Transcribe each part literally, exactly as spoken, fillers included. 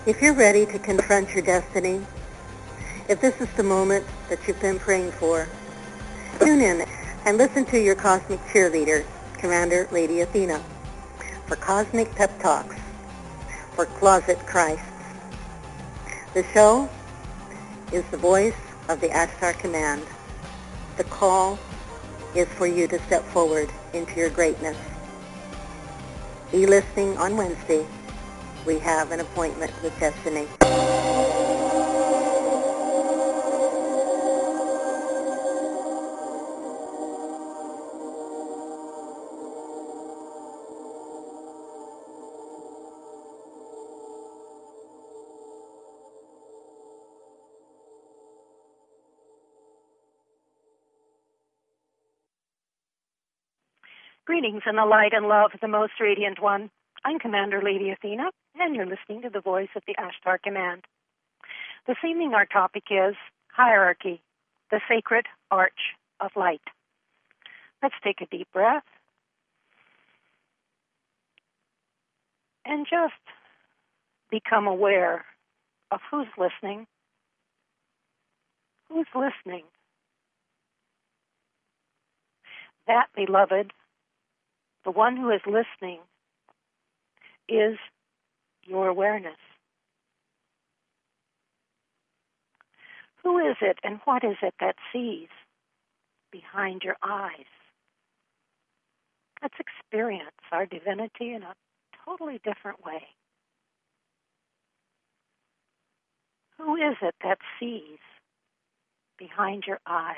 If you're ready to confront your destiny, if this is the moment that you've been praying for, tune in and listen to your cosmic cheerleader, Commander Lady Athena, for Cosmic Pep Talks for Closet Christs. The show is the voice of the Ashtar Command. The call is for you to step forward into your greatness. Be listening on Wednesday. We have an appointment with destiny. Greetings in the light and love of the Most Radiant One. I'm Commander Lady Athena, and you're listening to the voice of the Ashtar Command. This evening our topic is Hierarchy, the Sacred Arch of Light. Let's take a deep breath and just become aware of who's listening. Who's listening? That, beloved, the one who is listening is your awareness. Who is it and what is it that sees behind your eyes? Let's experience our divinity in a totally different way. Who is it that sees behind your eyes?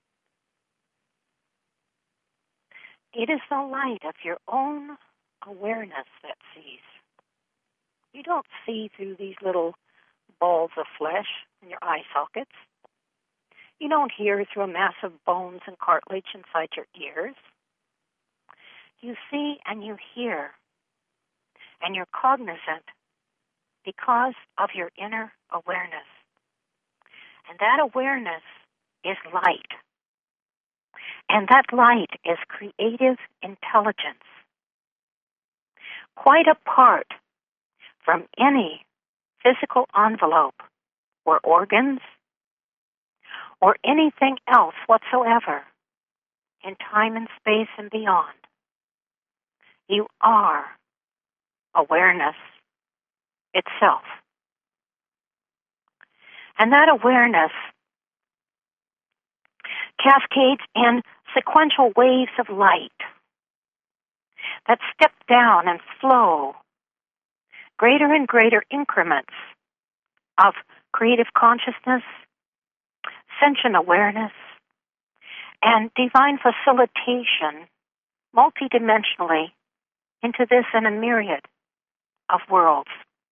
It is the light of your own awareness that sees. You don't see through these little balls of flesh in your eye sockets. You don't hear through a mass of bones and cartilage inside your ears. You see and you hear, and you're cognizant because of your inner awareness. And that awareness is light. And that light is creative intelligence, quite apart from any physical envelope or organs or anything else whatsoever in time and space and beyond. You are awareness itself. And that awareness cascades in sequential waves of light that step down and flow, greater and greater increments of creative consciousness, sentient awareness, and divine facilitation multidimensionally into this and a myriad of worlds.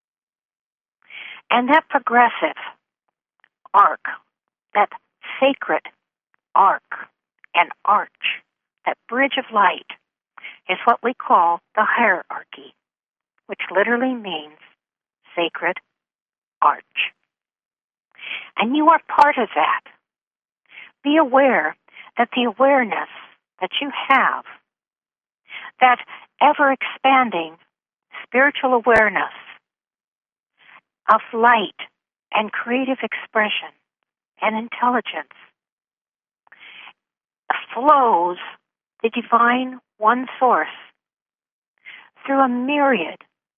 And that progressive arc, that sacred arc and arch, that bridge of light, is what we call the hierarchy, which literally means sacred arch. And you are part of that. Be aware that the awareness that you have, that ever-expanding spiritual awareness of light and creative expression and intelligence, flows the divine one source through a myriad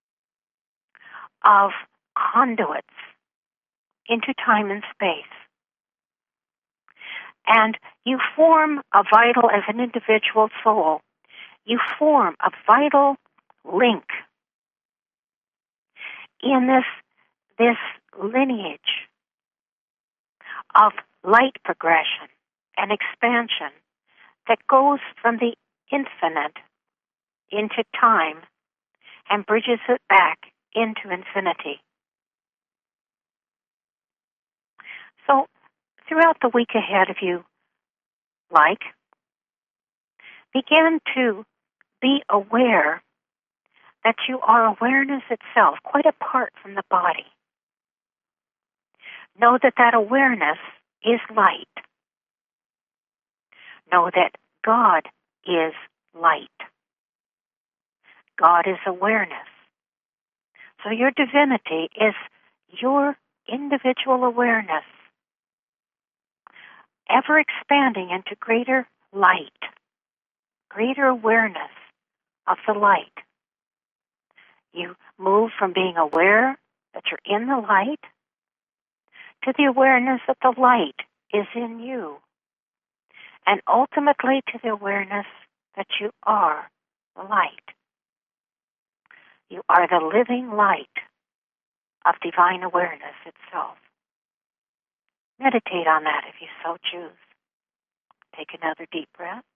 of conduits into time and space. And you form a vital, as an individual soul, you form a vital link in this, this lineage of light progression and expansion that goes from the infinite into time and bridges it back into infinity. So, throughout the week ahead, if you like, begin to be aware that you are awareness itself, quite apart from the body. Know that that awareness is light. Know that God is light. God is awareness. So your divinity is your individual awareness ever expanding into greater light, greater awareness of the light. You move from being aware that you're in the light to the awareness that the light is in you, and ultimately to the awareness that you are the light. You are the living light of divine awareness itself. Meditate on that if you so choose. Take another deep breath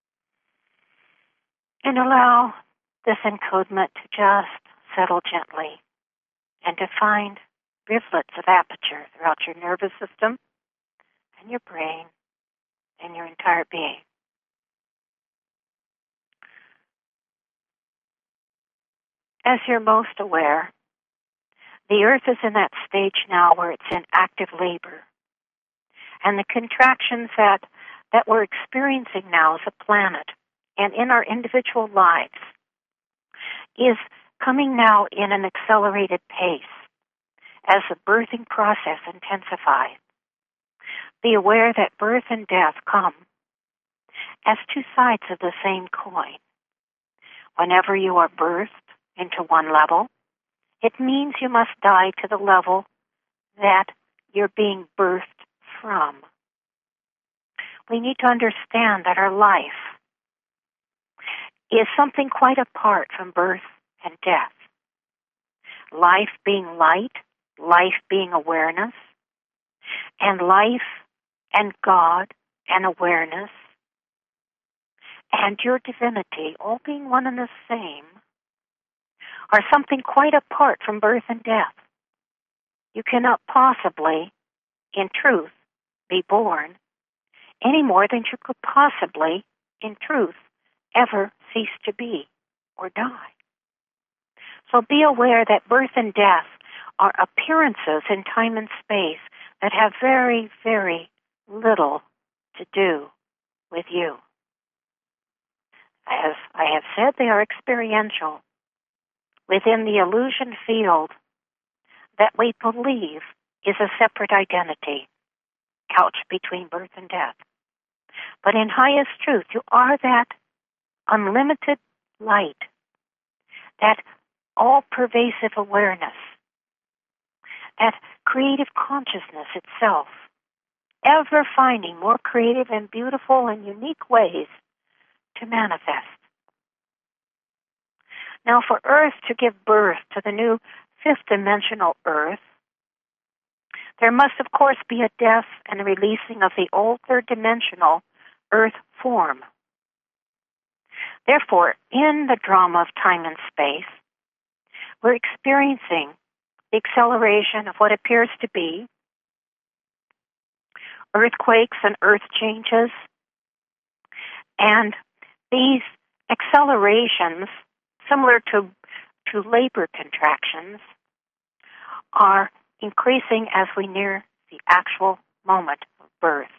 and allow this encodement to just settle gently and to find rivulets of aperture throughout your nervous system and your brain and your entire being. As you're most aware, the Earth is in that stage now where it's in active labor. And the contractions that, that we're experiencing now as a planet and in our individual lives is coming now in an accelerated pace as the birthing process intensifies. Be aware that birth and death come as two sides of the same coin. Whenever you are birthed into one level, it means you must die to the level that you're being birthed from. We need to understand that our life is something quite apart from birth and death. Life being light, life being awareness, and life and God and awareness and your divinity all being one and the same are something quite apart from birth and death. You cannot possibly, in truth, be born any more than you could possibly, in truth, ever cease to be or die. So be aware that birth and death are appearances in time and space that have very, very little to do with you. As I have said, they are experiential within the illusion field that we believe is a separate identity couched between birth and death. But in highest truth, you are that unlimited light, that all-pervasive awareness, that creative consciousness itself, ever finding more creative and beautiful and unique ways to manifest. Now, for Earth to give birth to the new fifth-dimensional Earth, there must, of course, be a death and a releasing of the old third-dimensional Earth form. Therefore, in the drama of time and space, we're experiencing the acceleration of what appears to be earthquakes and earth changes. And these accelerations, similar to, to labor contractions, are increasing as we near the actual moment of birth.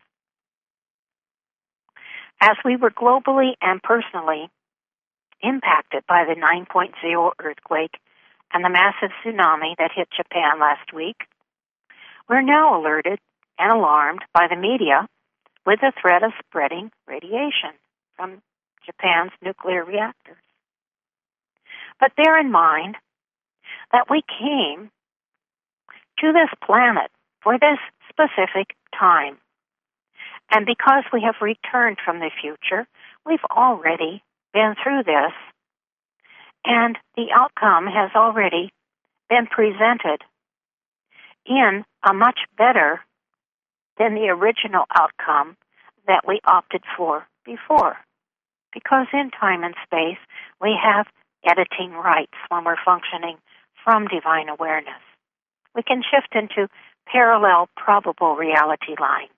As we were globally and personally impacted by the nine point oh earthquake and the massive tsunami that hit Japan last week, we're now alerted and alarmed by the media with the threat of spreading radiation from Japan's nuclear reactors. But bear in mind that we came to this planet for this specific time. And because we have returned from the future, we've already been through this, and the outcome has already been presented in a much better than the original outcome that we opted for before. Because in time and space, we have editing rights when we're functioning from divine awareness. We can shift into parallel probable reality lines.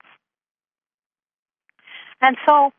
And so,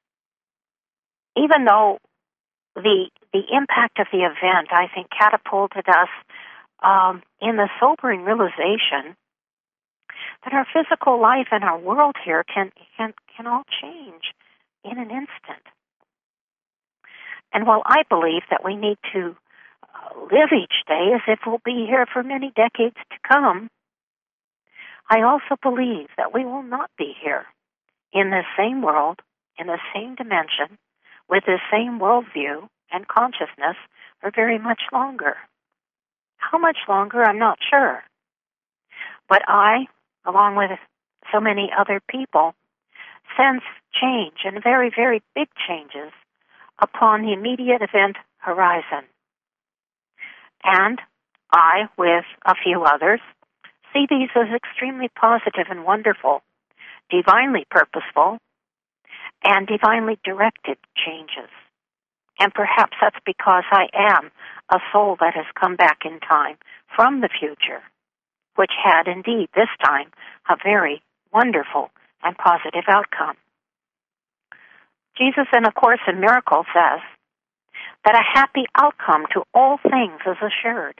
even though the the impact of the event, I think, catapulted us um, in the sobering realization that our physical life and our world here can can can all change in an instant. And while I believe that we need to uh, live each day as if we'll be here for many decades to come, I also believe that we will not be here in the same world, in the same dimension, with the same worldview and consciousness for very much longer. How much longer, I'm not sure. But I, along with so many other people, sense change, and very, very big changes upon the immediate event horizon. And I, with a few others, see these as extremely positive and wonderful, divinely purposeful, and divinely directed changes. And perhaps that's because I am a soul that has come back in time from the future, which had indeed this time a very wonderful and positive outcome. Jesus in A Course in Miracles says that a happy outcome to all things is assured.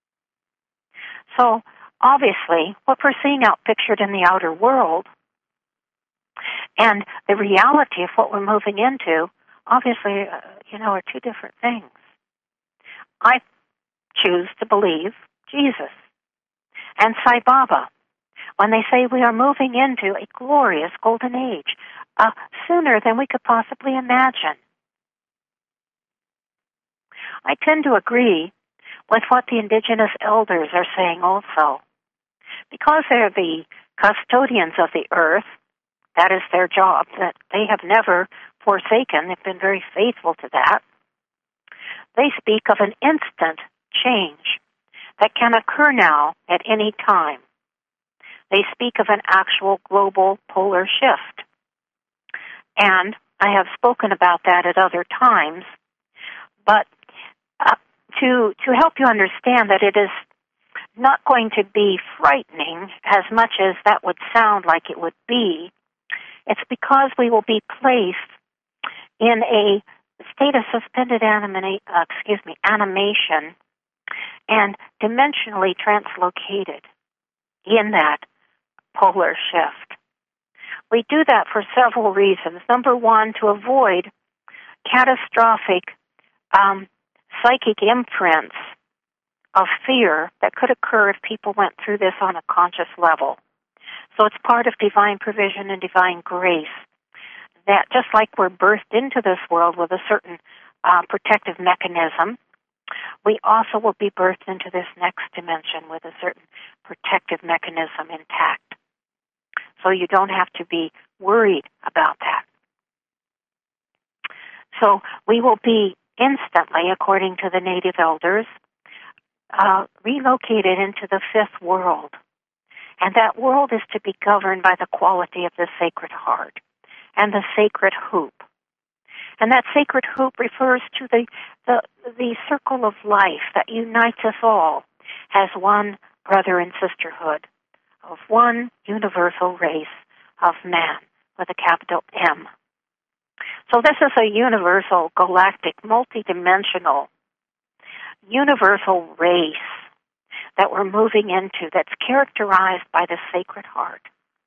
So, obviously, what we're seeing out pictured in the outer world and the reality of what we're moving into, obviously, uh, you know, are two different things. I choose to believe Jesus and Sai Baba when they say we are moving into a glorious golden age, uh, sooner than we could possibly imagine. I tend to agree with what the indigenous elders are saying also. Because they're the custodians of the earth, that is their job, that they have never forsaken, they've been very faithful to that. They speak of an instant change that can occur now at any time. They speak of an actual global polar shift. And I have spoken about that at other times, but uh, to to help you understand that it is not going to be frightening as much as that would sound like it would be, it's because we will be placed in a state of suspended anima- uh, excuse me, animation and dimensionally translocated in that polar shift. We do that for several reasons. Number one, to avoid catastrophic um, psychic imprints of fear that could occur if people went through this on a conscious level. So it's part of divine provision and divine grace that just like we're birthed into this world with a certain uh, protective mechanism, we also will be birthed into this next dimension with a certain protective mechanism intact. So you don't have to be worried about that. So we will be instantly, according to the native elders, uh, relocated into the fifth world. And that world is to be governed by the quality of the sacred heart and the sacred hoop. And that sacred hoop refers to the, the, the circle of life that unites us all as one brother and sisterhood of one universal race of man with a capital M. So this is a universal, galactic, multidimensional, universal race that we're moving into that's characterized by the sacred heart.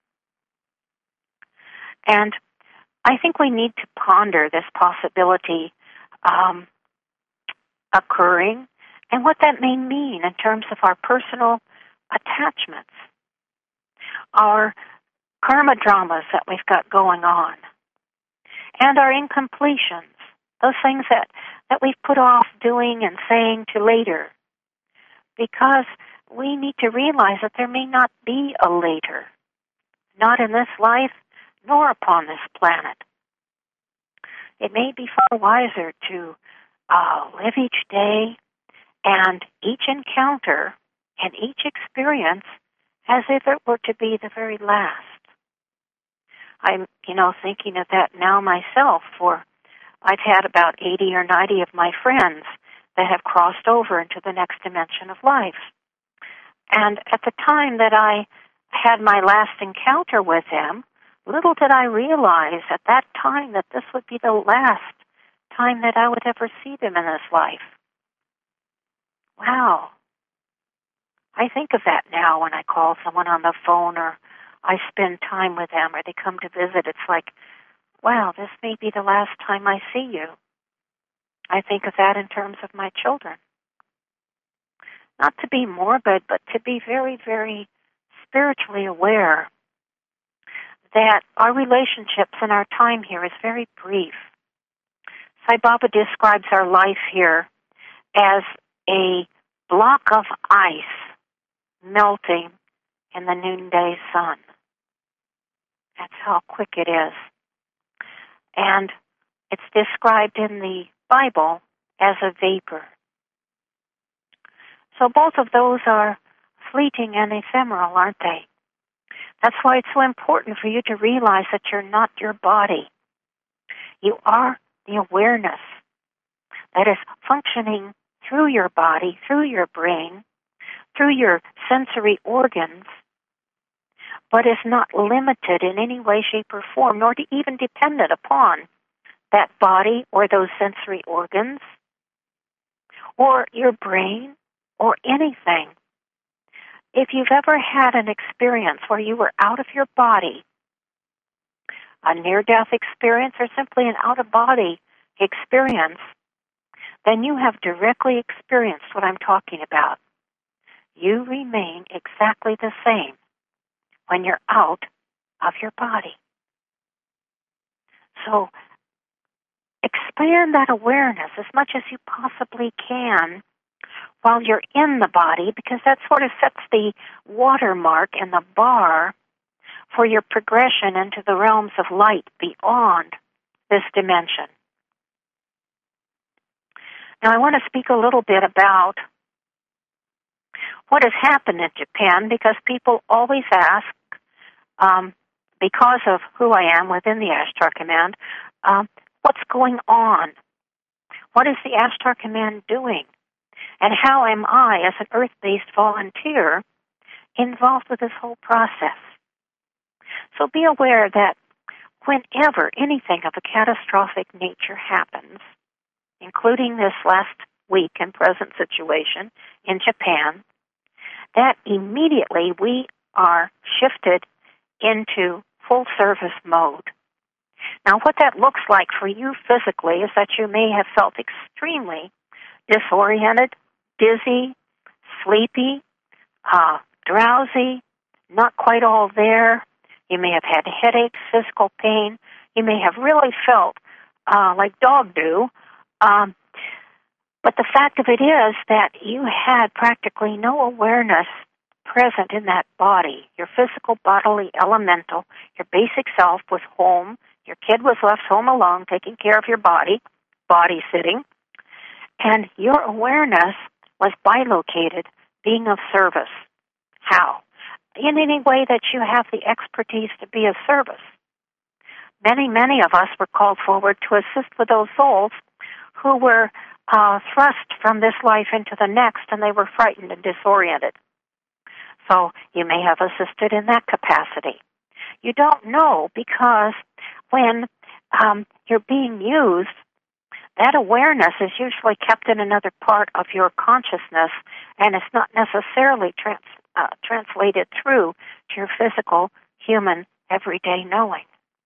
And I think we need to ponder this possibility um, occurring and what that may mean in terms of our personal attachments, our karma dramas that we've got going on, and our incompletions, those things that, that we've put off doing and saying to later, because we need to realize that there may not be a later, not in this life, nor upon this planet. It may be far wiser to uh, live each day and each encounter and each experience as if it were to be the very last. I'm, you know, thinking of that now myself, for I've had about eighty or ninety of my friends that have crossed over into the next dimension of life. And at the time that I had my last encounter with them, little did I realize at that time that this would be the last time that I would ever see them in this life. Wow. I think of that now when I call someone on the phone or I spend time with them or they come to visit. It's like, wow, this may be the last time I see you. I think of that in terms of my children. not to be morbid, but to be very, very spiritually aware that our relationships and our time here is very brief. Sai Baba describes our life here as a block of ice melting in the noonday sun. That's how quick it is. And it's described in the Bible as a vapor. So both of those are fleeting and ephemeral, aren't they? That's why it's so important for you to realize that you're not your body. You are the awareness that is functioning through your body, through your brain, through your sensory organs, but is not limited in any way, shape, or form, nor even dependent upon that body or those sensory organs or your brain or anything. If you've ever had an experience where you were out of your body, a near-death experience or simply an out-of-body experience, then you have directly experienced what I'm talking about. You remain exactly the same when you're out of your body. So expand that awareness as much as you possibly can while you're in the body, because that sort of sets the watermark and the bar for your progression into the realms of light beyond this dimension. Now, I want to speak a little bit about what has happened in Japan, because people always ask, um, because of who I am within the Ashtar Command, um, what's going on? What is the Ashtar Command doing? And how am I, as an Earth-based volunteer, involved with this whole process? So be aware that whenever anything of a catastrophic nature happens, including this last week and present situation in Japan, that immediately we are shifted into full service mode. Now, what that looks like for you physically is that you may have felt extremely disoriented, dizzy, sleepy, uh, drowsy, not quite all there. You may have had headaches, physical pain. You may have really felt uh, like dog do. Um, but the fact of it is that you had practically no awareness present in that body. Your physical, bodily, elemental, your basic self was home. Your kid was left home alone, taking care of your body, body sitting. And your awareness was bilocated, being of service. How? In any way that you have the expertise to be of service. Many, many of us were called forward to assist with those souls who were uh, thrust from this life into the next, and they were frightened and disoriented. So you may have assisted in that capacity. You don't know, because when um, you're being used, that awareness is usually kept in another part of your consciousness, and it's not necessarily trans, uh, translated through to your physical, human, everyday knowing.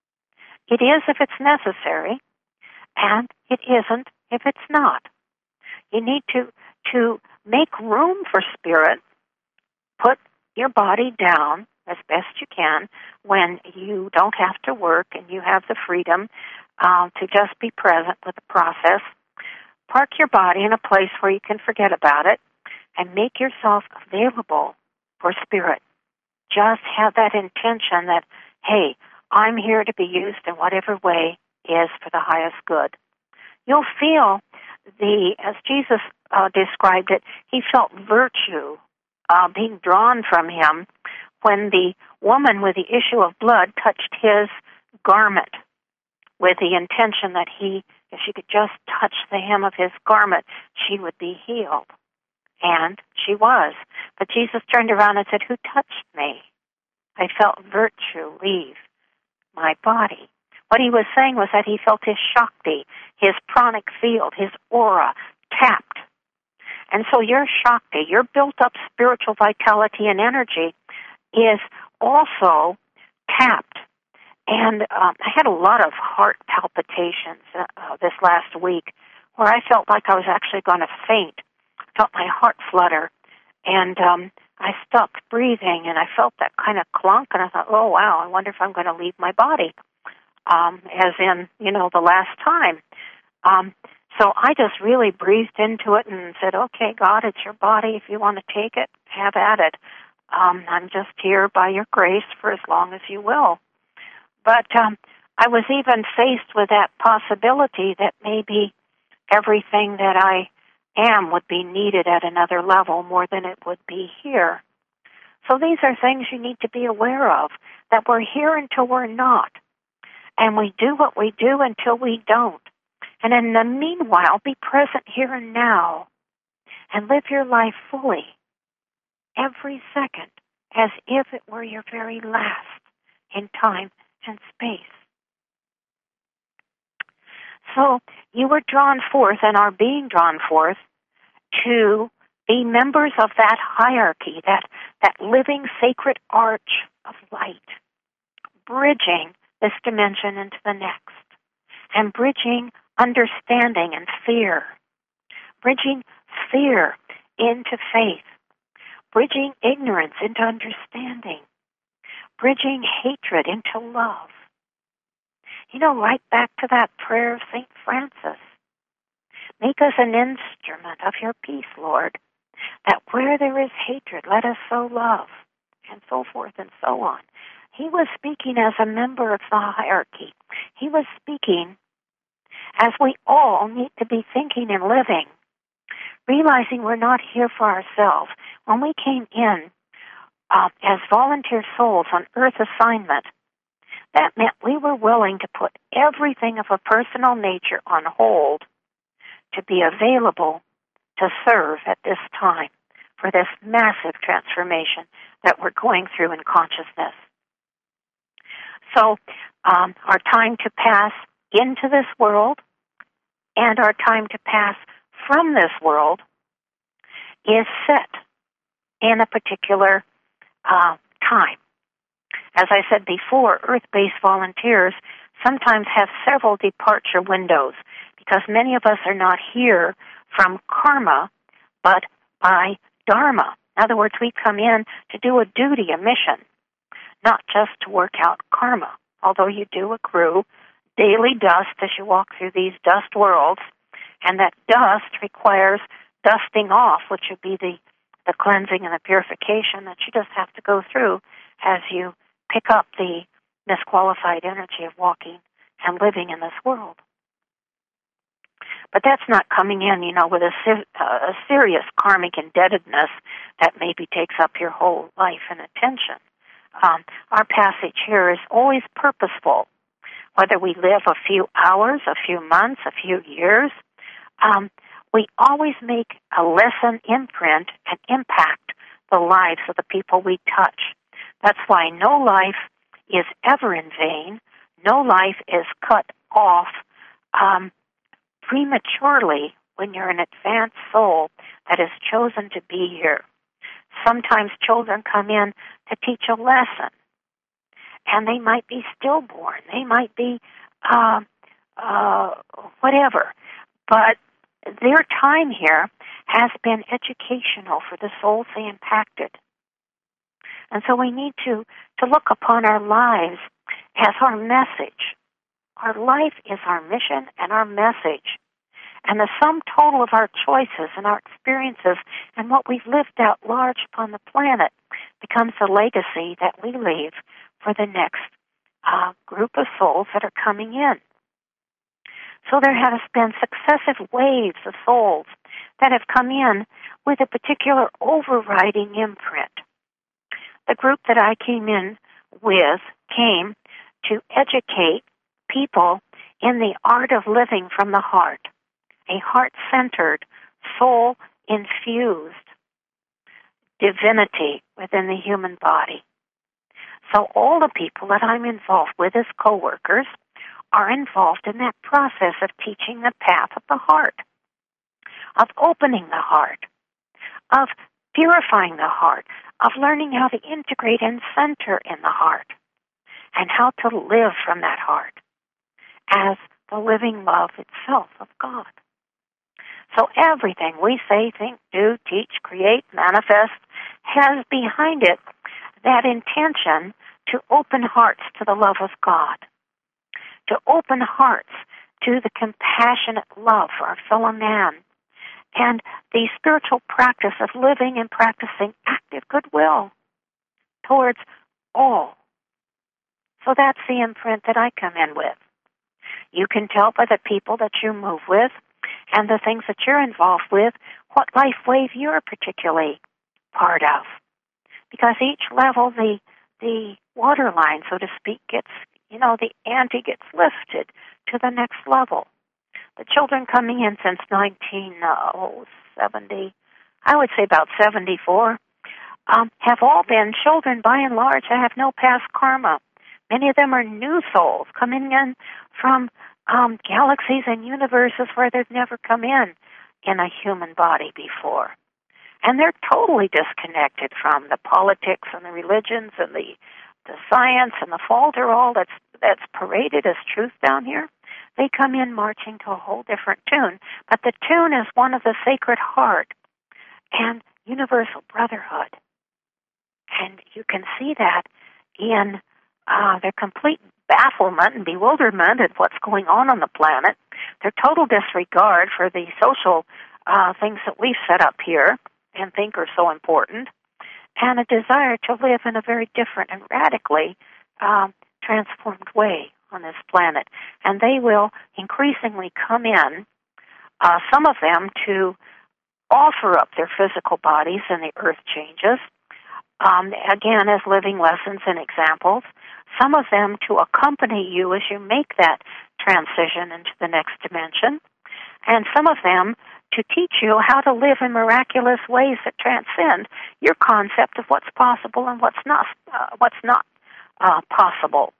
It is if it's necessary, and it isn't if it's not. You need to, to make room for spirit, put your body down as best you can when you don't have to work and you have the freedom uh, to just be present with the process. Park your body in a place where you can forget about it and make yourself available for spirit. Just have that intention that, hey, I'm here to be used in whatever way is for the highest good. You'll feel the, as Jesus uh, described it, he felt virtue uh, being drawn from him when the woman with the issue of blood touched his garment with the intention that he, if she could just touch the hem of his garment, she would be healed. And she was. But Jesus turned around and said, who touched me? I felt virtue leave my body. What he was saying was that he felt his Shakti, his pranic field, his aura tapped. And so your Shakti, your built-up spiritual vitality and energy is also tapped. And um, I had a lot of heart palpitations uh, this last week where I felt like I was actually going to faint. I felt my heart flutter. And um, I stopped breathing, and I felt that kind of clunk, and I thought, oh, wow, I wonder if I'm going to leave my body, um, as in, you know, the last time. Um, so I just really breathed into it and said, okay, God, it's your body. If you want to take it, have at it. Um, I'm just here by your grace for as long as you will. But um, I was even faced with that possibility that maybe everything that I am would be needed at another level more than it would be here. So these are things you need to be aware of, that we're here until we're not. And we do what we do until we don't. And in the meanwhile, be present here and now and live your life fully, every second, as if it were your very last in time and space. So you were drawn forth and are being drawn forth to be members of that hierarchy, that, that living sacred arch of light, bridging this dimension into the next, and bridging understanding and fear, bridging fear into faith, bridging ignorance into understanding, bridging hatred into love. You know, right back to that prayer of Saint Francis. Make us an instrument of your peace, Lord, that where there is hatred, let us sow love, and so forth and so on. He was speaking as a member of the hierarchy. He was speaking as we all need to be thinking and living, realizing we're not here for ourselves. When we came in uh, as volunteer souls on Earth assignment, that meant we were willing to put everything of a personal nature on hold to be available to serve at this time for this massive transformation that we're going through in consciousness. So um, our time to pass into this world and our time to pass from this world is set in a particular uh, time. As I said before, Earth-based volunteers sometimes have several departure windows because many of us are not here from karma, but by dharma. In other words, we come in to do a duty, a mission, not just to work out karma, although you do accrue daily dust as you walk through these dust worlds, and that dust requires dusting off, which would be the, the cleansing and the purification that you just have to go through as you pick up the misqualified energy of walking and living in this world. But that's not coming in, you know, with a, uh, a serious karmic indebtedness that maybe takes up your whole life and attention. Um, our passage here is always purposeful, whether we live a few hours, a few months, a few years. Um, we always make a lesson imprint and impact the lives of the people we touch. That's why no life is ever in vain. No life is cut off um, prematurely when you're an advanced soul that has chosen to be here. Sometimes children come in to teach a lesson, and they might be stillborn. They might be uh, uh, whatever. But their time here has been educational for the souls they impacted. And so we need to, to look upon our lives as our message. Our life is our mission and our message. And the sum total of our choices and our experiences and what we've lived out large upon the planet becomes the legacy that we leave for the next uh, group of souls that are coming in. So there has been successive waves of souls that have come in with a particular overriding imprint. The group that I came in with came to educate people in the art of living from the heart, a heart-centered, soul-infused divinity within the human body. So all the people that I'm involved with as co-workers are involved in that process of teaching the path of the heart, of opening the heart, of purifying the heart, of learning how to integrate and center in the heart, and how to live from that heart as the living love itself of God. So everything we say, think, do, teach, create, manifest has behind it that intention to open hearts to the love of God, to open hearts to the compassionate love for our fellow man, and the spiritual practice of living and practicing active goodwill towards all. So that's the imprint that I come in with. You can tell by the people that you move with and the things that you're involved with what life wave you're particularly part of. Because each level, the the waterline, so to speak, gets, you know, the ante gets lifted to the next level. The children coming in since nineteen seventy, I would say about seventy-four, um, have all been children, by and large, that have no past karma. Many of them are new souls coming in from um, galaxies and universes where they've never come in in a human body before. And they're totally disconnected from the politics and the religions and the the science and the falderall that's that's paraded as truth down here. They come in marching to a whole different tune. But the tune is one of the Sacred Heart and universal brotherhood. And you can see that in uh, their complete bafflement and bewilderment at what's going on on the planet, their total disregard for the social uh, things that we've set up here and think are so important, and a desire to live in a very different and radically um, transformed way on this planet. And they will increasingly come in, uh, some of them to offer up their physical bodies and the earth changes, um, again, as living lessons and examples, some of them to accompany you as you make that transition into the next dimension, and some of them to teach you how to live in miraculous ways that transcend your concept of what's possible and what's not uh, what's not uh, possible.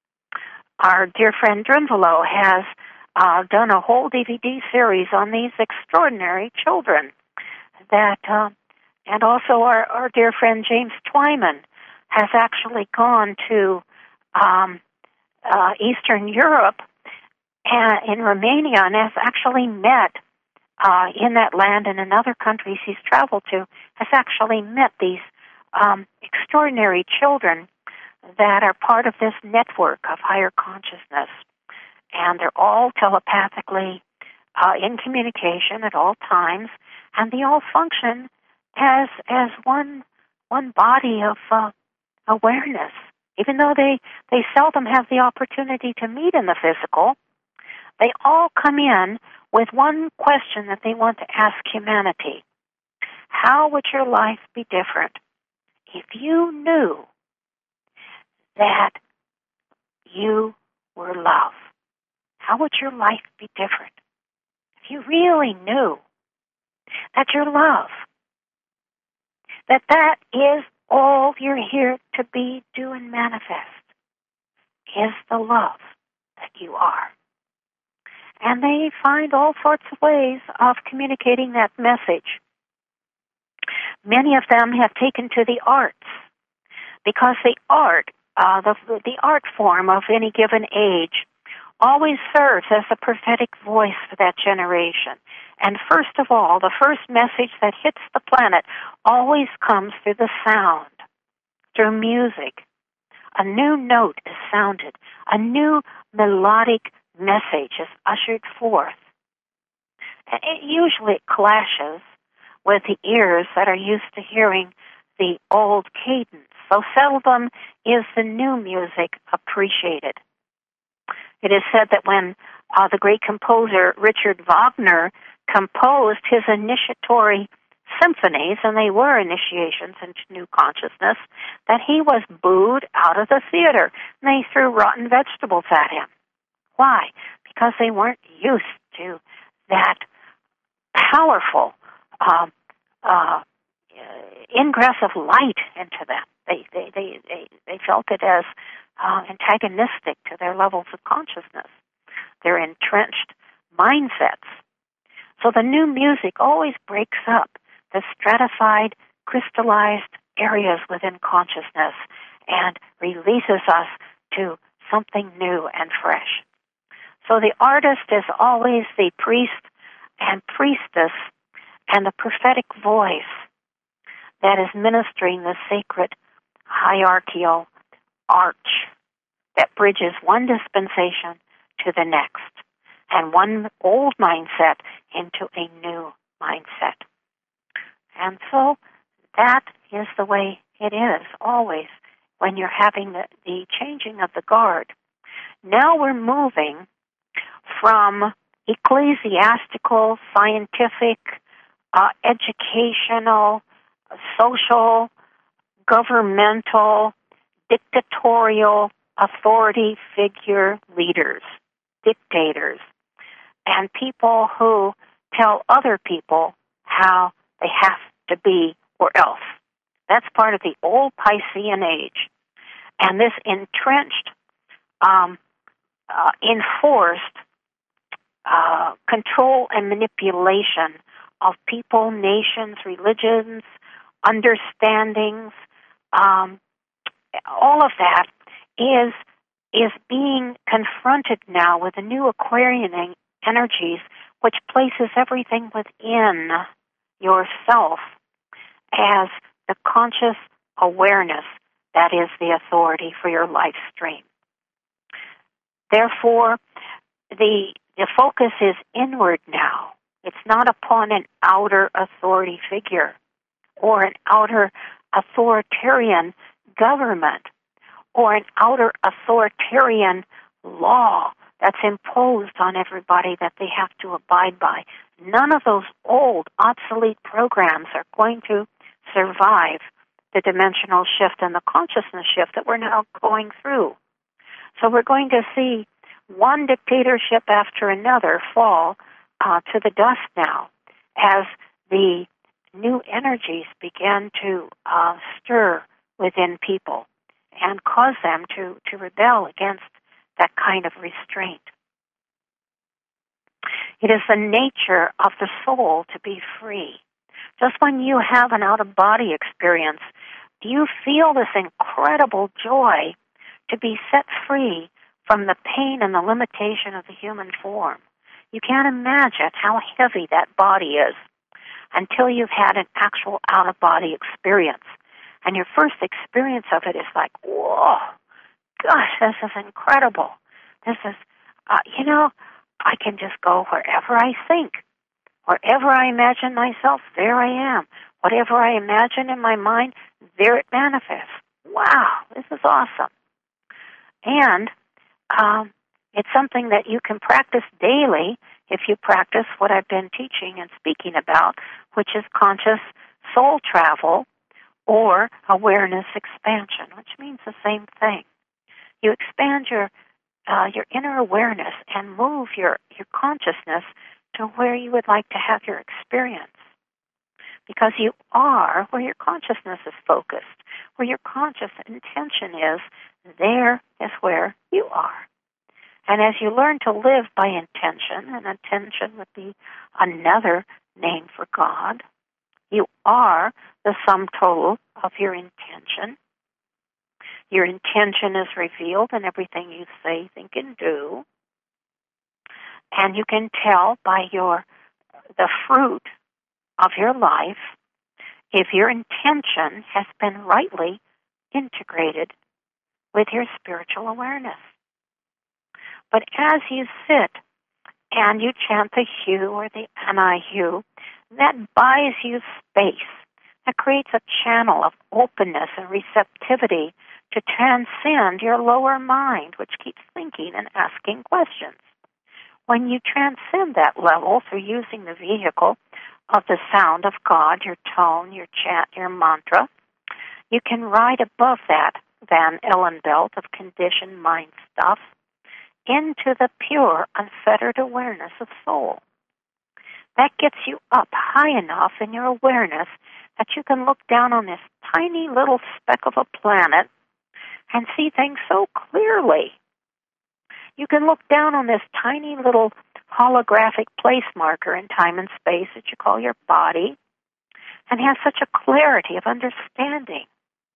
Our dear friend Drinvalo has uh, done a whole D V D series on these extraordinary children. That uh, and also our, our dear friend James Twyman has actually gone to um, uh, Eastern Europe and in Romania and has actually met. Uh, in that land and in other countries he's traveled to, has actually met these um, extraordinary children that are part of this network of higher consciousness. And they're all telepathically uh, in communication at all times, and they all function as as one one body of uh, awareness. Even though they, they seldom have the opportunity to meet in the physical, they all come in with one question that they want to ask humanity. How would your life be different if you knew that you were love? How would your life be different if you really knew that you're love? That that is all you're here to be, do, and manifest, is the love that you are. And they find all sorts of ways of communicating that message. Many of them have taken to the arts, because the art, uh, the, the art form of any given age always serves as a prophetic voice for that generation. And first of all, the first message that hits the planet always comes through the sound, through music. A new note is sounded, a new melodic message is ushered forth. And it usually clashes with the ears that are used to hearing the old cadence. So seldom is the new music appreciated. It is said that when uh, the great composer Richard Wagner composed his initiatory symphonies, and they were initiations into new consciousness, that he was booed out of the theater, and they threw rotten vegetables at him. Why? Because they weren't used to that powerful uh, uh, ingress of light into them. They they they they, they felt it as uh, antagonistic to their levels of consciousness, their entrenched mindsets. So the new music always breaks up the stratified, crystallized areas within consciousness and releases us to something new and fresh. So the artist is always the priest and priestess and the prophetic voice that is ministering the sacred hierarchical arch that bridges one dispensation to the next and one old mindset into a new mindset. And so that is the way it is always when you're having the, the changing of the guard. Now we're moving from ecclesiastical, scientific, uh, educational, social, governmental, dictatorial authority figure leaders, dictators, and people who tell other people how they have to be or else. That's part of the old Piscean age. And this entrenched, um, uh, enforced uh, control and manipulation of people, nations, religions, understandings, um, all of that is is being confronted now with the new Aquarian energies, which places everything within yourself as the conscious awareness that is the authority for your life stream. Therefore, the the focus is inward now. It's not upon an outer authority figure or an outer authoritarian government or an outer authoritarian law that's imposed on everybody that they have to abide by. None of those old, obsolete programs are going to survive the dimensional shift and the consciousness shift that we're now going through. So we're going to see one dictatorship after another fall uh, to the dust now as the new energies begin to uh, stir within people and cause them to, to rebel against that kind of restraint. It is the nature of the soul to be free. Just when you have an out-of-body experience, do you feel this incredible joy to be set free from the pain and the limitation of the human form? You can't imagine how heavy that body is until you've had an actual out-of-body experience. And your first experience of it is like, whoa, gosh, this is incredible. This is, uh, you know, I can just go wherever I think. Wherever I imagine myself, there I am. Whatever I imagine in my mind, there it manifests. Wow, this is awesome. And um, it's something that you can practice daily if you practice what I've been teaching and speaking about, which is conscious soul travel or awareness expansion, which means the same thing. You expand your uh, your inner awareness and move your, your consciousness to where you would like to have your experience. Because you are where your consciousness is focused, where your conscious intention is, there is where you are. And as you learn to live by intention, and intention would be another name for God, you are the sum total of your intention. Your intention is revealed in everything you say, think, and do. And you can tell by your the fruit of your life if your intention has been rightly integrated with your spiritual awareness. But as you sit and you chant the hue or the anti-hue, that buys you space. That creates a channel of openness and receptivity to transcend your lower mind, which keeps thinking and asking questions. When you transcend that level through using the vehicle of the sound of God, your tone, your chant, your mantra, you can ride above that Van Allen belt of conditioned mind stuff into the pure, unfettered awareness of soul. That gets you up high enough in your awareness that you can look down on this tiny little speck of a planet and see things so clearly. You can look down on this tiny little holographic place marker in time and space that you call your body and have such a clarity of understanding.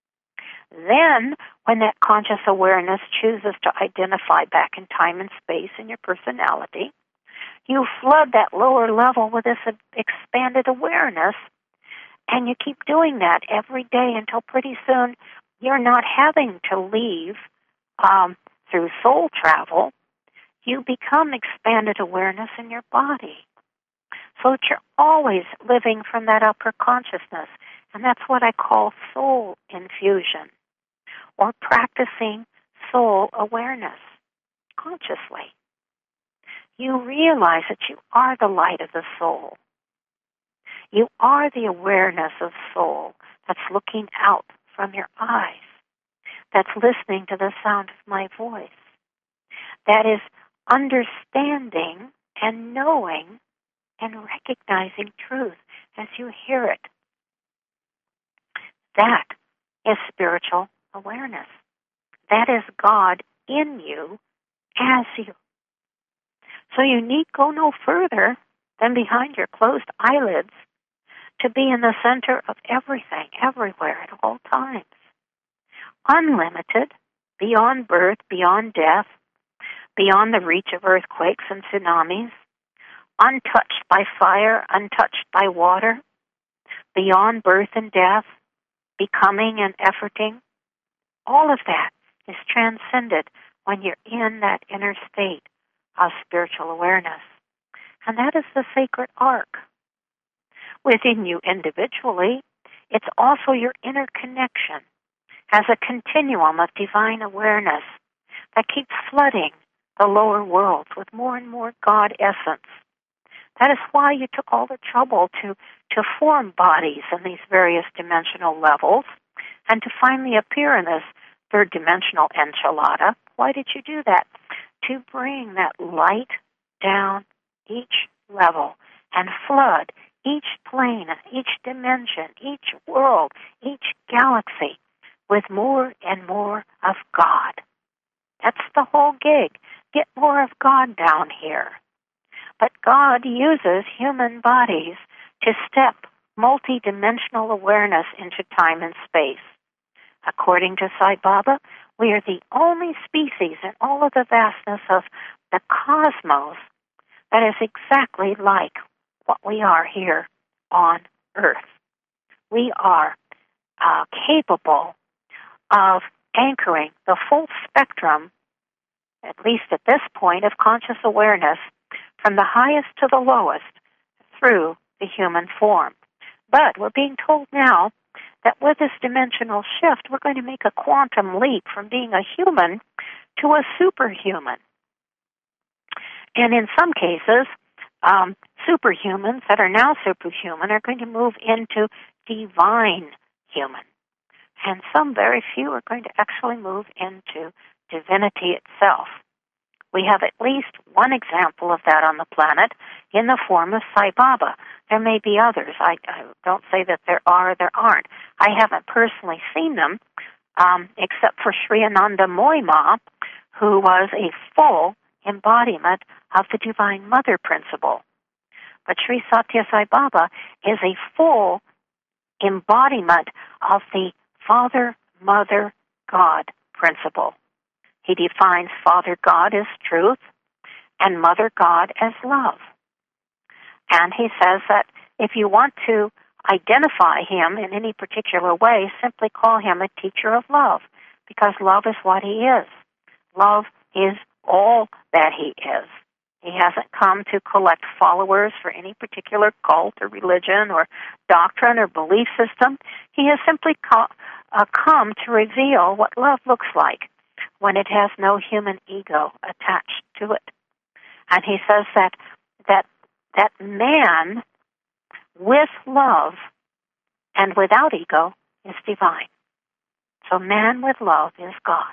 Then, when that conscious awareness chooses to identify back in time and space in your personality, you flood that lower level with this expanded awareness, and you keep doing that every day until pretty soon you're not having to leave um, through soul travel. You become expanded awareness in your body. So that you're always living from that upper consciousness. And that's what I call soul infusion, or practicing soul awareness consciously. You realize that you are the light of the soul. You are the awareness of soul that's looking out from your eyes, that's listening to the sound of my voice, that is understanding and knowing and recognizing truth as you hear it. That is spiritual awareness. That is God in you as you. So you need go no further than behind your closed eyelids to be in the center of everything, everywhere, at all times. Unlimited, beyond birth, beyond death, beyond the reach of earthquakes and tsunamis, untouched by fire, untouched by water, beyond birth and death, becoming and efforting. All of that is transcended when you're in that inner state of spiritual awareness. And that is the sacred arc. Within you individually, it's also your inner connection as a continuum of divine awareness that keeps flooding the lower worlds with more and more God essence. That is why you took all the trouble to, to form bodies in these various dimensional levels and to finally appear in this third dimensional enchilada. Why did you do that? To bring that light down each level and flood each plane, each dimension, each world, each galaxy with more and more of God. That's the whole gig. Get more of God down here. But God uses human bodies to step multidimensional awareness into time and space. According to Sai Baba, we are the only species in all of the vastness of the cosmos that is exactly like what we are here on Earth. We are uh, capable of anchoring the full spectrum, at least at this point, of conscious awareness from the highest to the lowest through the human form. But we're being told now that with this dimensional shift, we're going to make a quantum leap from being a human to a superhuman. And in some cases, um, superhumans that are now superhuman are going to move into divine human. And some very few are going to actually move into divinity itself. We have at least one example of that on the planet in the form of Sai Baba. There may be others. I, I don't say that there are or there aren't. I haven't personally seen them, um, except for Sri Ananda Moy Ma, who was a full embodiment of the Divine Mother principle. But Sri Satya Sai Baba is a full embodiment of the Father, Mother, God principle. He defines Father God as truth and Mother God as love. And he says that if you want to identify him in any particular way, simply call him a teacher of love, because love is what he is. Love is all that he is. He hasn't come to collect followers for any particular cult or religion or doctrine or belief system. He has simply co- uh, come to reveal what love looks like when it has no human ego attached to it. And he says that that that man with love and without ego is divine. So man with love is God.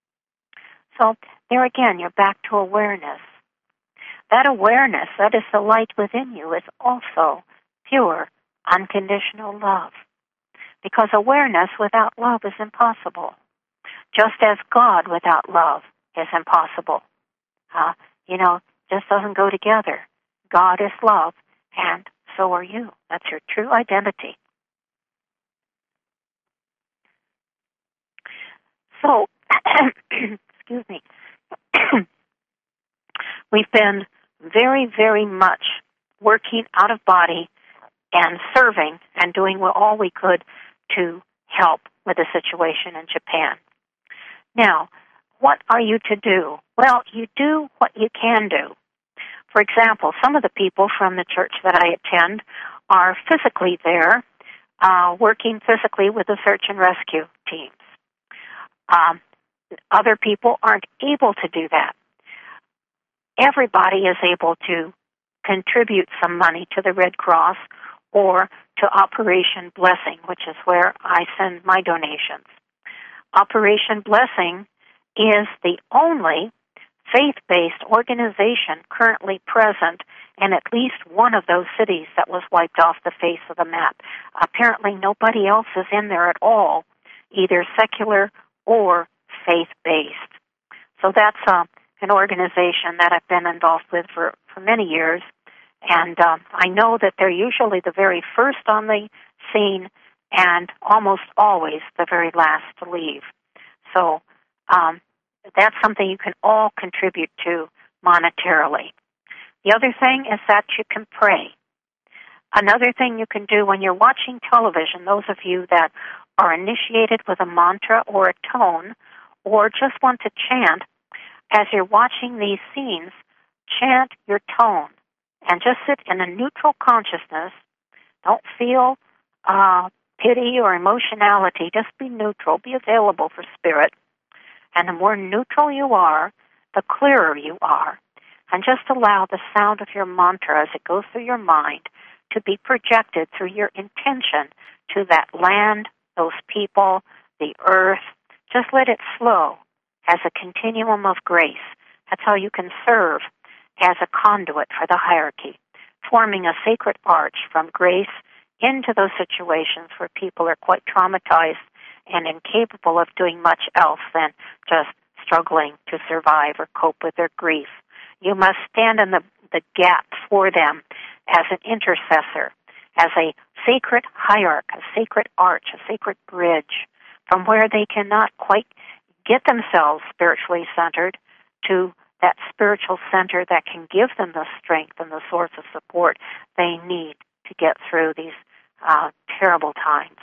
So there again, you're back to awareness. That awareness, that is the light within you, is also pure, unconditional love. Because awareness without love is impossible. Just as God without love is impossible. Uh, you know, just doesn't go together. God is love, and so are you. That's your true identity. So, excuse me, we've been very, very much working out of body and serving and doing all we could to help with the situation in Japan. Now, what are you to do? Well, you do what you can do. For example, some of the people from the church that I attend are physically there, uh, working physically with the search and rescue teams. Um, other people aren't able to do that. Everybody is able to contribute some money to the Red Cross or to Operation Blessing, which is where I send my donations. Operation Blessing is the only faith-based organization currently present in at least one of those cities that was wiped off the face of the map. Apparently nobody else is in there at all, either secular or faith-based. So that's uh, an organization that I've been involved with for, for many years, and uh, I know that they're usually the very first on the scene and almost always the very last to leave. So um, that's something you can all contribute to monetarily. The other thing is that you can pray. Another thing you can do when you're watching television, those of you that are initiated with a mantra or a tone or just want to chant, as you're watching these scenes, chant your tone and just sit in a neutral consciousness. Don't feel uh, pity or emotionality. Just be neutral. Be available for spirit. And the more neutral you are, the clearer you are. And just allow the sound of your mantra as it goes through your mind to be projected through your intention to that land, those people, the earth. Just let it flow as a continuum of grace. That's how you can serve as a conduit for the hierarchy, forming a sacred arch from grace into those situations where people are quite traumatized and incapable of doing much else than just struggling to survive or cope with their grief. You must stand in the, the gap for them as an intercessor, as a sacred hierarch, a sacred arch, a sacred bridge from where they cannot quite get themselves spiritually centered to that spiritual center that can give them the strength and the source of support they need to get through these uh, terrible times.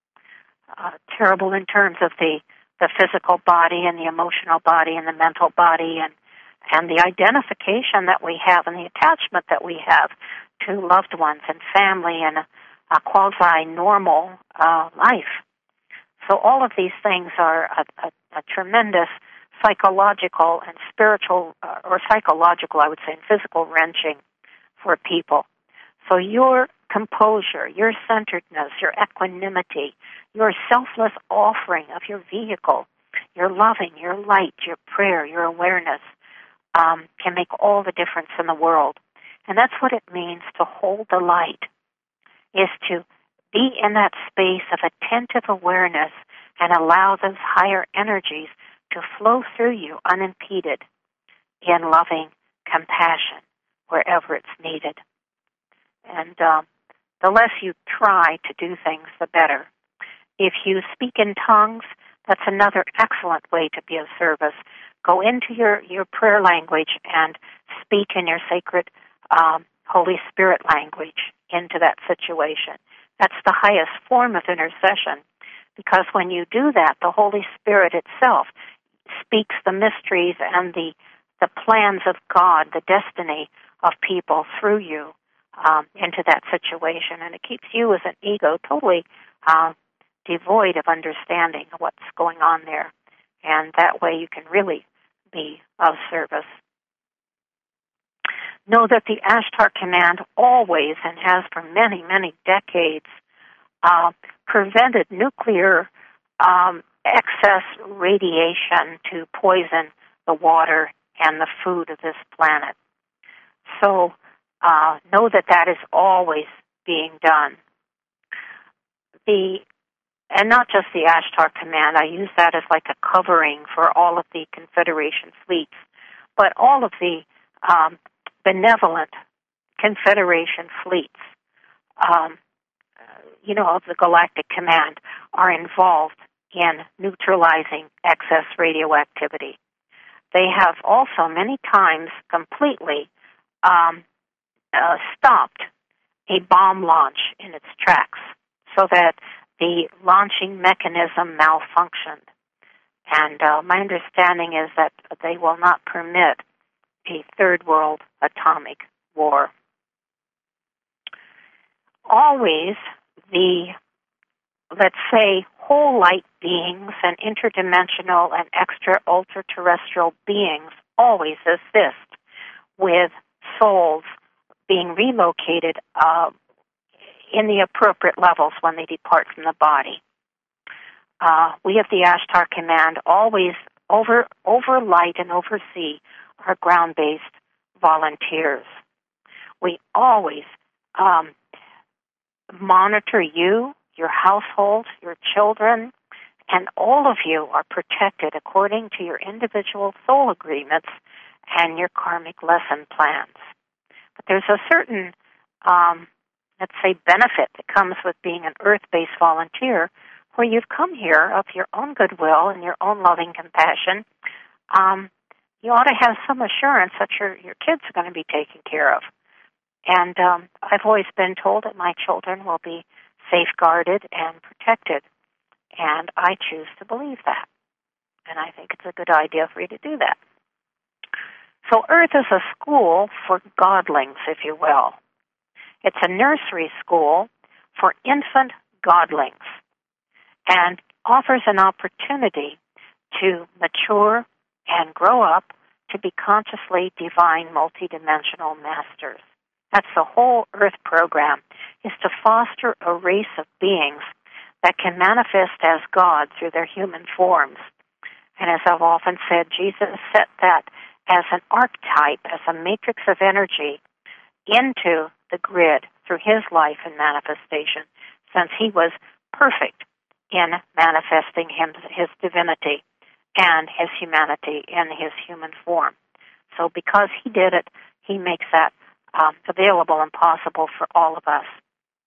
Uh, terrible in terms of the, the physical body and the emotional body and the mental body and, and the identification that we have and the attachment that we have to loved ones and family and a, a quasi-normal uh, life. So all of these things are a, a, a tremendous psychological and spiritual, uh, or psychological, I would say, and physical wrenching for people. So your composure, your centeredness, your equanimity, your selfless offering of your vehicle, your loving, your light, your prayer, your awareness um, can make all the difference in the world. And that's what it means to hold the light, is to be in that space of attentive awareness and allow those higher energies to flow through you unimpeded in loving compassion wherever it's needed. And um, the less you try to do things, the better. If you speak in tongues, that's another excellent way to be of service. Go into your, your prayer language and speak in your sacred um, Holy Spirit language into that situation. That's the highest form of intercession, because when you do that, the Holy Spirit itself speaks the mysteries and the the plans of God, the destiny of people through you um, into that situation, and it keeps you as an ego totally uh, devoid of understanding of what's going on there, and that way you can really be of service. Know that the Ashtar Command always, and has for many, many decades, uh, prevented nuclear um, excess radiation to poison the water and the food of this planet. So uh, know that that is always being done. The and not just the Ashtar Command. I use that as like a covering for all of the Confederation fleets, but all of the um, benevolent Confederation fleets, um, you know, of the Galactic Command are involved in neutralizing excess radioactivity. They have also many times completely um, uh, stopped a bomb launch in its tracks so that the launching mechanism malfunctioned. And uh, my understanding is that they will not permit a third world atomic war. Always the, let's say, whole light beings and interdimensional and extra ultra-terrestrial beings always assist with souls being relocated uh, in the appropriate levels when they depart from the body. Uh, we of the Ashtar Command always over overlight and oversee our ground-based volunteers. We always um, monitor you, your household, your children, and all of you are protected according to your individual soul agreements and your karmic lesson plans. But there's a certain, um, let's say, benefit that comes with being an earth-based volunteer, where you've come here of your own goodwill and your own loving compassion. Um, you ought to have some assurance that your your kids are going to be taken care of. And um, I've always been told that my children will be safeguarded and protected, and I choose to believe that. And I think it's a good idea for you to do that. So Earth is a school for godlings, if you will. It's a nursery school for infant godlings and offers an opportunity to mature and grow up to be consciously divine multidimensional masters. That's the whole Earth program, is to foster a race of beings that can manifest as God through their human forms. And as I've often said, Jesus set that as an archetype, as a matrix of energy into the grid through his life and manifestation, since he was perfect in manifesting him, his divinity and his humanity in his human form. So because he did it, he makes that um, available and possible for all of us.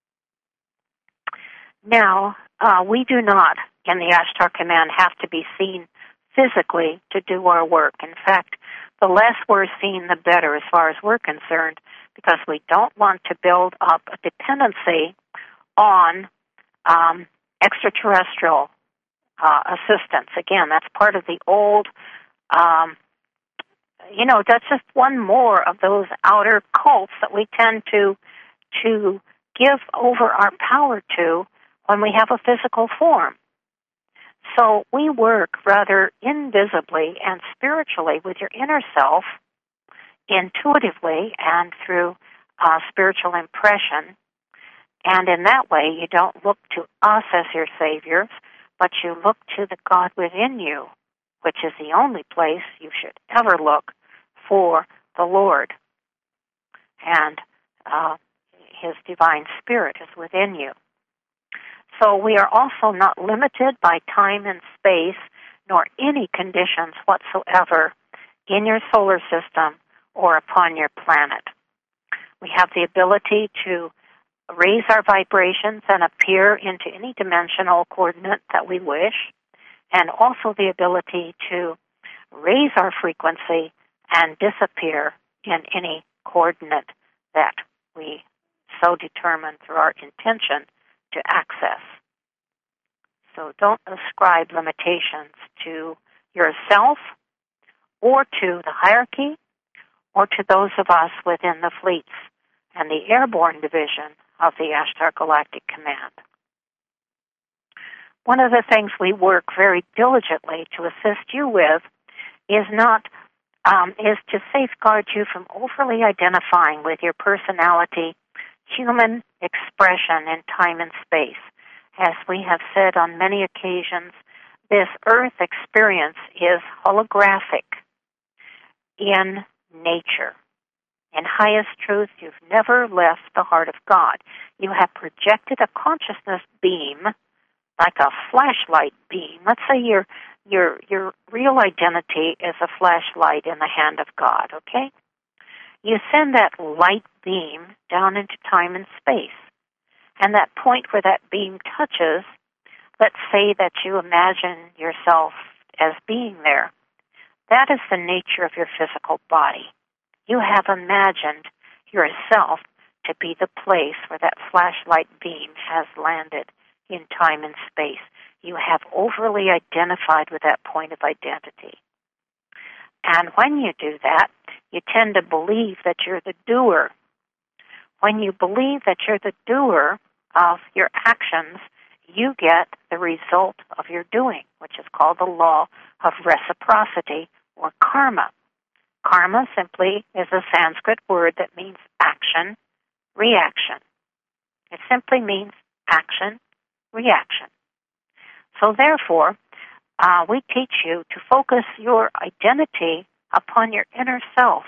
Now, uh, we do not, in the Ashtar Command, have to be seen physically to do our work. In fact, the less we're seen, the better as far as we're concerned, because we don't want to build up a dependency on um, extraterrestrial uh, assistance. Again, that's part of the old, um, you know, that's just one more of those outer cults that we tend to to give over our power to when we have a physical form. So we work rather invisibly and spiritually with your inner self, intuitively and through uh, spiritual impression. And in that way, you don't look to us as your saviors, but you look to the God within you, which is the only place you should ever look for the Lord. And uh, his divine spirit is within you. So we are also not limited by time and space, nor any conditions whatsoever in your solar system or upon your planet. We have the ability to raise our vibrations and appear into any dimensional coordinate that we wish, and also the ability to raise our frequency and disappear in any coordinate that we so determine through our intention to access. So don't ascribe limitations to yourself or to the hierarchy or to those of us within the fleets and the airborne division of the Ashtar Galactic Command. One of the things we work very diligently to assist you with is not um, is to safeguard you from overly identifying with your personality, human expression in time and space. As we have said on many occasions, this Earth experience is holographic in nature. In highest truth, you've never left the heart of God. You have projected a consciousness beam, like a flashlight beam. Let's say your your your real identity is a flashlight in the hand of God, okay? You send that light beam down into time and space. And that point where that beam touches, let's say that you imagine yourself as being there. That is the nature of your physical body. You have imagined yourself to be the place where that flashlight beam has landed in time and space. You have overly identified with that point of identity. And when you do that, you tend to believe that you're the doer. When you believe that you're the doer of your actions, you get the result of your doing, which is called the law of reciprocity or karma. Karma simply is a Sanskrit word that means action, reaction. It simply means action, reaction. So therefore, uh, we teach you to focus your identity upon your inner self.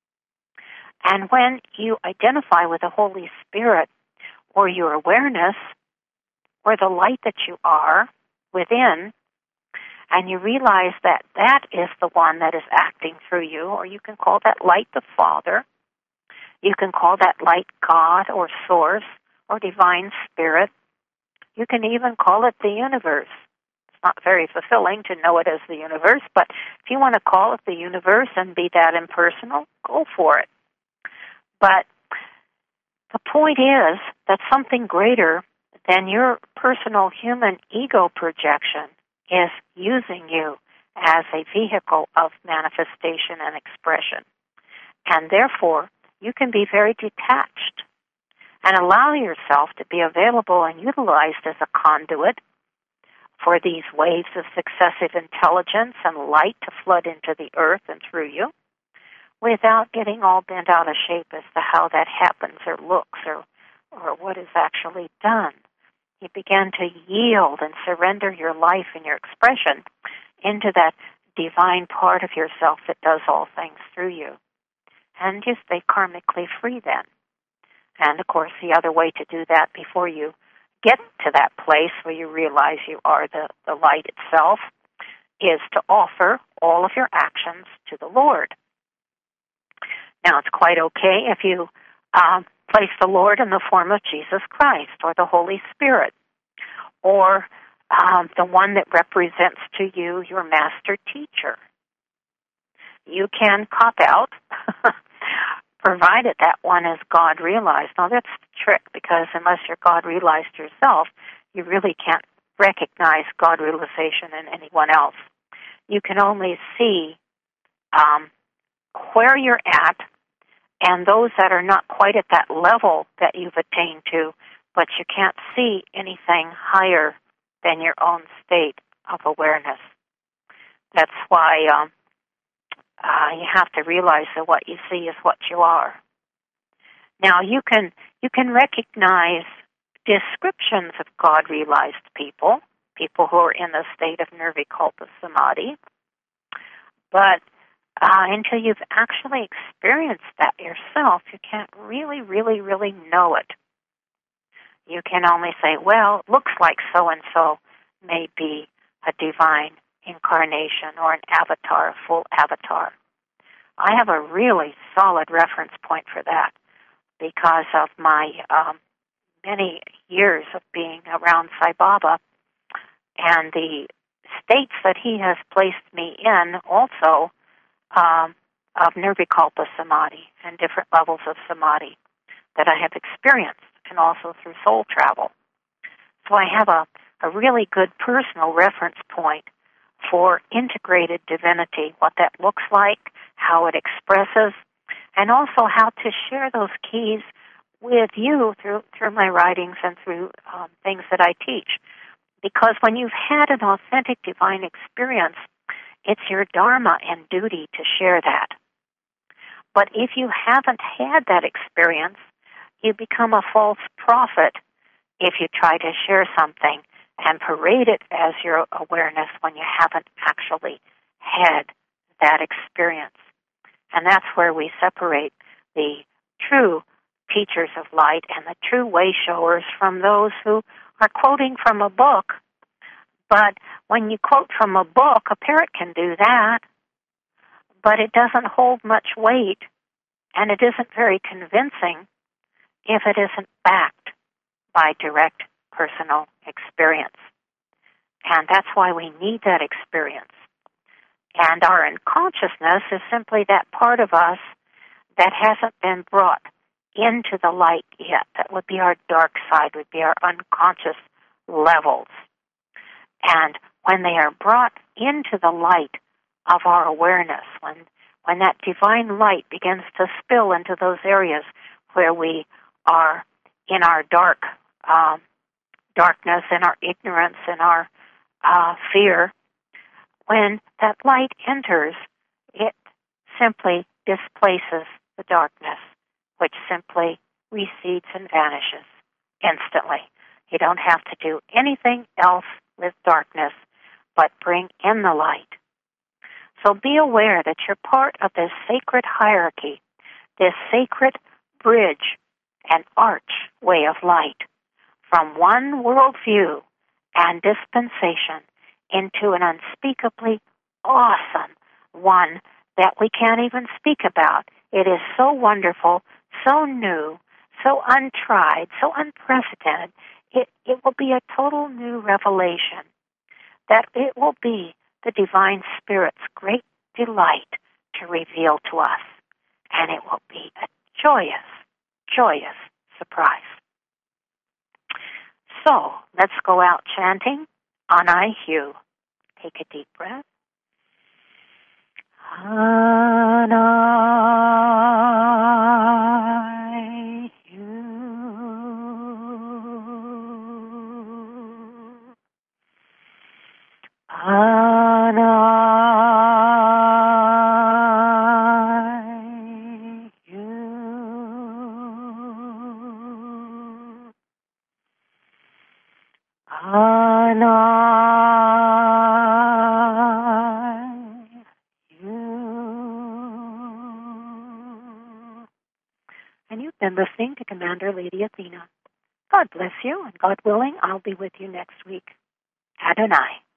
And when you identify with the Holy Spirit or your awareness or the light that you are within, and you realize that that is the one that is acting through you, or you can call that light the Father, you can call that light God or Source or Divine Spirit, you can even call it the universe. It's not very fulfilling to know it as the universe, but if you want to call it the universe and be that impersonal, go for it. But the point is that something greater than your personal human ego projection is using you as a vehicle of manifestation and expression. And therefore, you can be very detached and allow yourself to be available and utilized as a conduit for these waves of successive intelligence and light to flood into the earth and through you, without getting all bent out of shape as to how that happens or looks or, or what is actually done. You begin to yield and surrender your life and your expression into that divine part of yourself that does all things through you. And you stay karmically free then. And, of course, the other way to do that before you get to that place where you realize you are the, the light itself is to offer all of your actions to the Lord. Now, it's quite okay if you um, place the Lord in the form of Jesus Christ or the Holy Spirit or um, the one that represents to you your master teacher. You can cop out, provided that one is God realized. Now, that's the trick, because unless you're God realized yourself, you really can't recognize God realization in anyone else. You can only see um, where you're at, and those that are not quite at that level that you've attained to, but you can't see anything higher than your own state of awareness. That's why um, uh, you have to realize that what you see is what you are. Now, you can you can recognize descriptions of God-realized people, people who are in the state of nirvikalpa samadhi, but Uh, until you've actually experienced that yourself, you can't really, really, really know it. You can only say, well, looks like so-and-so may be a divine incarnation or an avatar, a full avatar. I have a really solid reference point for that because of my um, many years of being around Sai Baba and the states that he has placed me in also Um, of nirvikalpa samadhi and different levels of samadhi that I have experienced, and also through soul travel. So I have a, a really good personal reference point for integrated divinity, what that looks like, how it expresses, and also how to share those keys with you through, through my writings and through um, things that I teach. Because when you've had an authentic divine experience, it's your dharma and duty to share that. But if you haven't had that experience, you become a false prophet if you try to share something and parade it as your awareness when you haven't actually had that experience. And that's where we separate the true teachers of light and the true way showers from those who are quoting from a book. But when you quote from a book, a parrot can do that, but it doesn't hold much weight, and it isn't very convincing if it isn't backed by direct personal experience. And that's why we need that experience. And our unconsciousness is simply that part of us that hasn't been brought into the light yet. That would be our dark side, would be our unconscious levels. And when they are brought into the light of our awareness, when when that divine light begins to spill into those areas where we are in our dark um, darkness, in our ignorance, in our uh, fear, when that light enters, it simply displaces the darkness, which simply recedes and vanishes instantly. You don't have to do anything else with darkness but bring in the light. So be aware that you're part of this sacred hierarchy, this sacred bridge and arch way of light from one worldview and dispensation into an unspeakably awesome one that we can't even speak about. It is so wonderful, so new, so untried, so unprecedented. It, it will be a total new revelation, that it will be the Divine Spirit's great delight to reveal to us, and it will be a joyous, joyous surprise. So, let's go out chanting Anai-Hu. Take a deep breath. Anai-Hu. Anai-Hu. Anai-Hu. And you've been listening to Commander Lady Athena. God bless you, and God willing, I'll be with you next week. Adonai.